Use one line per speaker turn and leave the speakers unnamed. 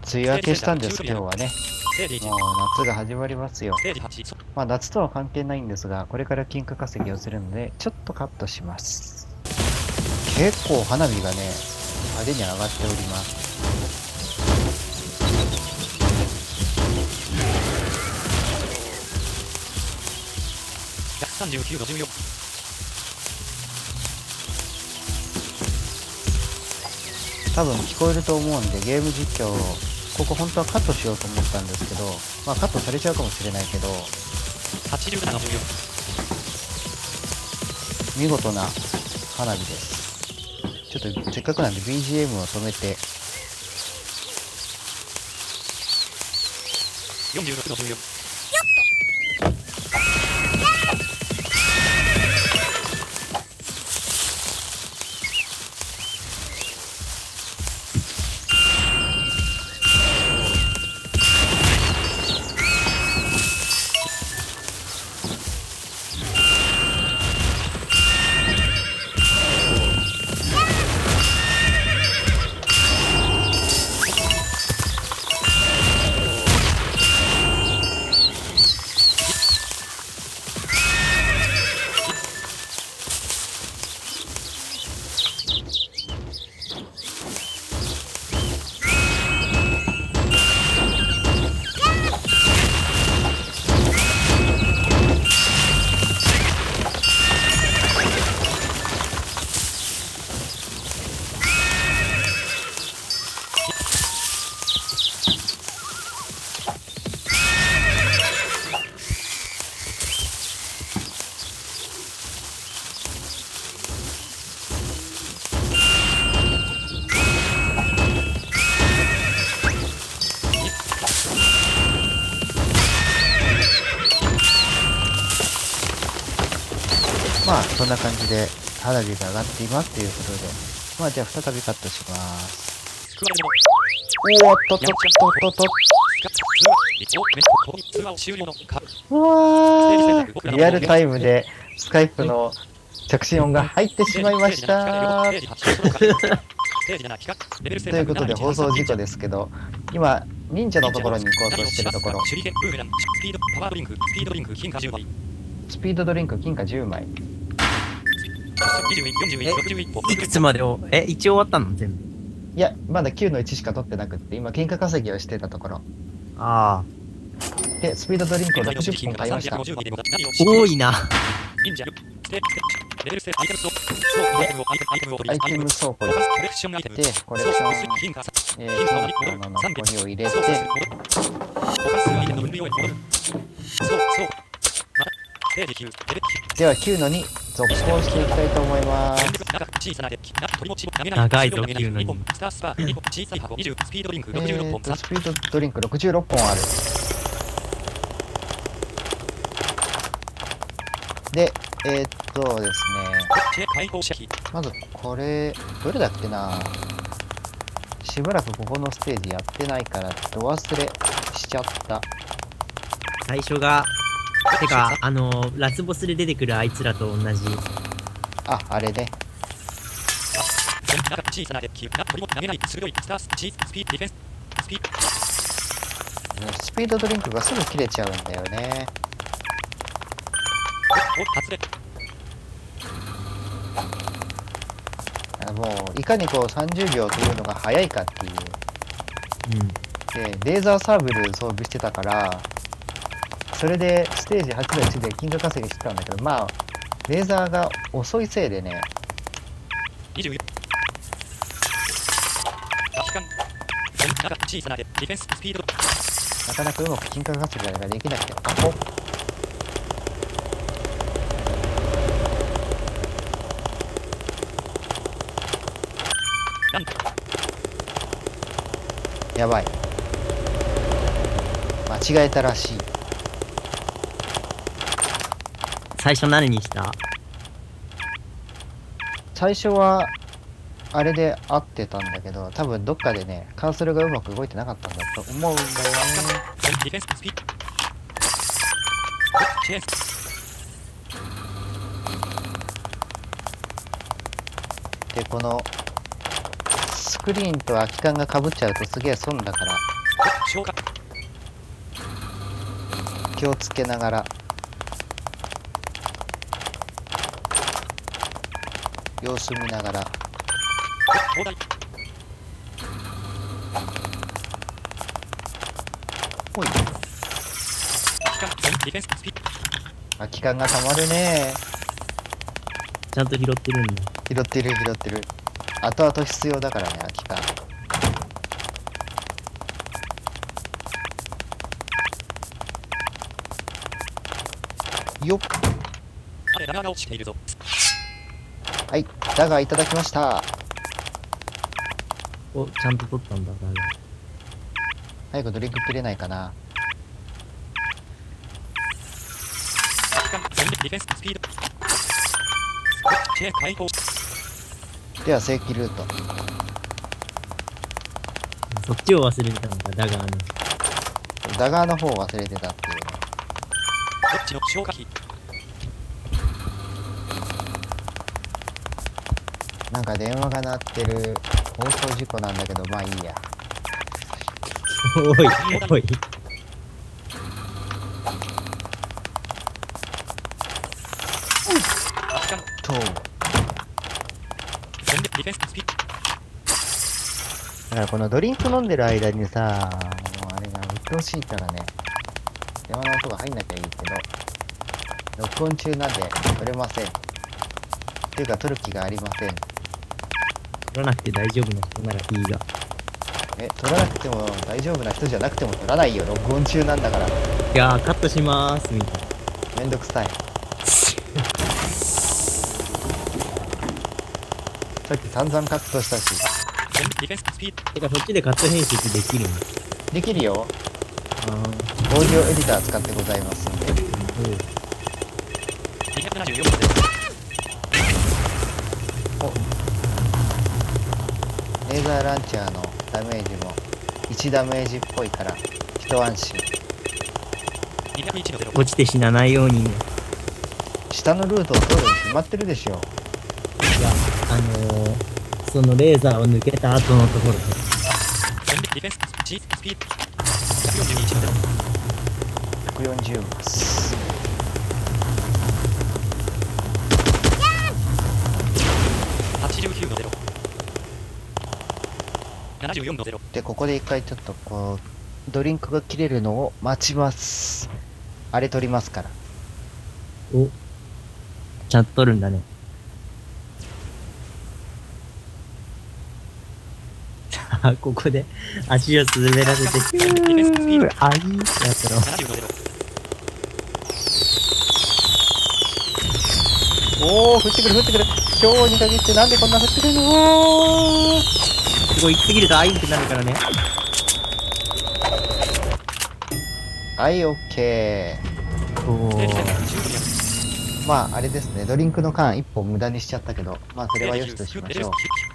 梅雨明けしたんです、今日はね。もう夏が始まりますよ。まあ夏とは関係ないんですが、これから金貨稼ぎをするので、ちょっとカットします。結構花火がね、派手に上がっております。
139度14。
多分聞こえると思うんで、ゲーム実況をここ本当はカットしようと思ったんですけど、まあカットされちゃうかもしれないけど、
87度14。
見事な花火です。ちょっとせっかくなんで BGM を止めて、
46度14。
まあそんな感じで花火が上がっていますということで、まあじゃあ再びカットします。おーっとっとっとっとっと。うわー、リアルタイムでスカイプの着信音が入ってしまいましたということで放送事故ですけど、今忍者のところに行こうとしてるところ、スピードドリンク金貨10枚。
いくつまでを一応終わったの全部。
いや、まだ9の1しか取ってなくって、今金貨稼ぎをしてたところ
ああ、
で、スピードドリンクを60本買いました。
多いな。
アイテム倉庫に行ってコレクションの残りを入れて、では9の2続行していきたいと思います。
長いぞ9の2。
スピードドリンク66本ある。で、ですね、まずこれどれだっけな。しばらくここのステージやってないからど忘れしちゃった。
最初がてかラスボスで出てくるあいつらと同じ。
あ、あれね。スピードドリンクがすぐ切れちゃうんだよね。もういかにこう30秒というのが早いかっていう。でレーザーサーブル装備してたから、それでステージ8の1で金貨稼ぎしてたんだけど、まあレーザーが遅いせいでね、なかなかうまく金貨稼ぎができなくて、やばい、間違えたらしい。
最初何にした？
最初はあれで合ってたんだけど、多分どっかでねカーソルがうまく動いてなかったんだと思うんだよね。でこのスクリーンと空き缶がかぶっちゃうとすげえ損だから、
消化。
気をつけながら。様子見ながら。
東大。
ほい。
期間、ディフェンス、スピード。
空き缶がたまるね。
ちゃんと拾ってるんだ。
拾ってる拾ってる。後々必要だからね、空き缶。よっ。
あれ、ラガーが落ちているぞ。
はい。だがいただきました。
お、ちゃんと取ったんだ、だが。
早くドリンク切れないかな。
期間、ディフェンス、スピード。チェーン、開放。
では正規ルート。
そっちを忘れてたのか、だが
ダガーの方を忘れてたっていうね。
どっちの消化器。
なんか電話が鳴ってる放送事故なんだけど、まあいいや。
おい、おい。
期間、
と、
ディフェンス、スピード。
だからこのドリンク飲んでる間にさ、もうあれが鬱陶しいからね。電話の音が入んなきゃいいけど、録音中なんで撮れません。っていうか撮る気がありません。
取らなくて大丈夫な人ならいいが。
撮らなくても大丈夫な人じゃなくても撮らないよ。録音中なんだから。
いやー、カットしまーす、みたいな。
めんどくさい。さっき散々カットしたし。
ディフェンス、スピード。
てか、そっちでカット編集ってできるんだ。
できるよ。
あ
オーディオエディター使ってございますんで。
ー、
274まで。
レーザーランチャーのダメージも1ダメージっぽいから一安心。
201の0。
落ちて死なないようにね。
下のルートを通るに決まってるでしょ。
いや、そのレーザーを抜けた後のところで。
ディフェンス、チーズ、スピード。141の0。
140マス。
89の0。74の0。
でここで一回ちょっとこうドリンクが切れるのを待ちます。あれ取りますから。
お、ちゃんと取るんだね。さあ、ここで足を滑らせて、あ、いいってやったの。
70の0。
おお降ってくる降ってくる。今日に限ってなんでこんな降ってくるの。
すごい行き過ぎるとあいってなるからね。
はいオッケ
お
ディフェン
ー。
ス、15にある。
ー。まああれですね、ドリンクの缶1本無駄にしちゃったけど、まあそれはよしとしましょう。